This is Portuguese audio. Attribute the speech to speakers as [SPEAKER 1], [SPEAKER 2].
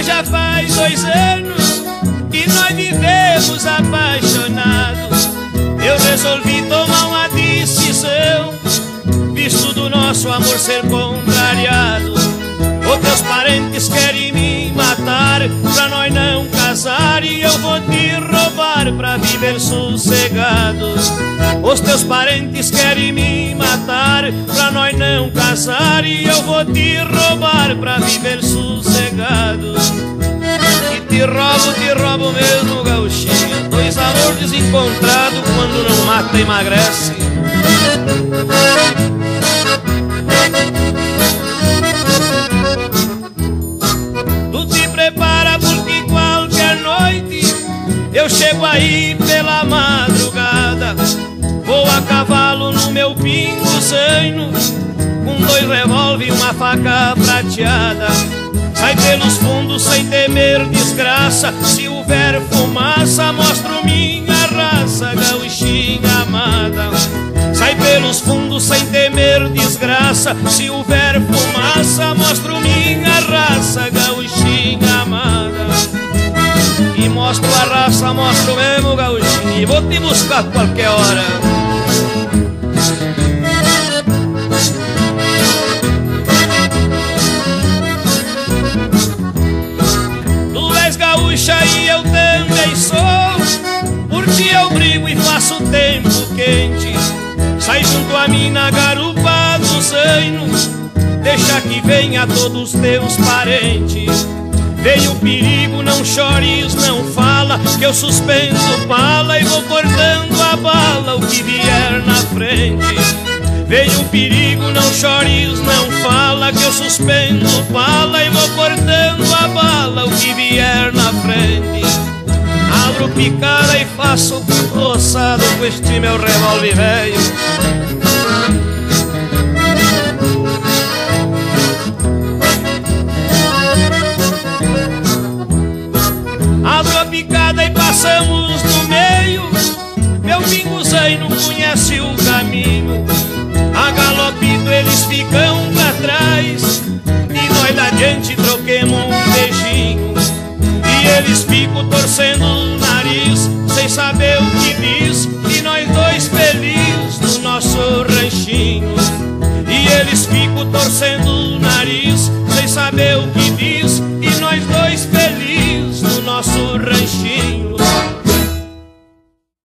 [SPEAKER 1] já faz 2 anos e nós vivemos apaixonados. Eu resolvi tomar uma decisão, visto do nosso amor ser contrariado. Os teus parentes querem me matar pra nós não casar, e eu vou te roubar pra viver sossegados. Os teus parentes querem me matar pra nós não casar, e eu vou te roubar pra viver sossegados. E te roubo mesmo, gauchinha. 2 amores desencontrados, quando não mata emagrece. Tu te prepara porque qualquer noite eu chego aí pela madrugada. Vou a cavalo no meu pingo zaino, com 2 revólver e uma faca prateada. Sai pelos fundos sem temer desgraça, se houver fumaça mostro minha raça, gauchinha amada. Sai pelos fundos sem temer desgraça, se houver fumaça mostro minha raça, gauchinha amada. E mostro a raça, mostro mesmo, gauchinha, e vou te buscar qualquer hora. Gaúcha e eu também sou, por ti eu brigo e faço tempo quente. Sai junto a mim na garupa do zaino, deixa que venha todos teus parentes. Veio o perigo, não chores, não fala, que eu suspendo bala e vou cortando a bala o que vier na frente. Veio o perigo, não chores, não fala, que eu suspendo bala e vou cortando a bala o que vier na frente. Abro picada e faço ossado com este meu revólver velho. Abro a picada e passamos no meio, meu pingo zaino conhece o caminho. A galopido eles ficam pra trás, e nós da diante troquemos um beijinho. E eles ficam torcendo o nariz, sem saber o que diz, e nós 2 felizes no nosso ranchinho. E eles ficam torcendo o nariz, sem saber o que diz, e nós 2 felizes no nosso ranchinho.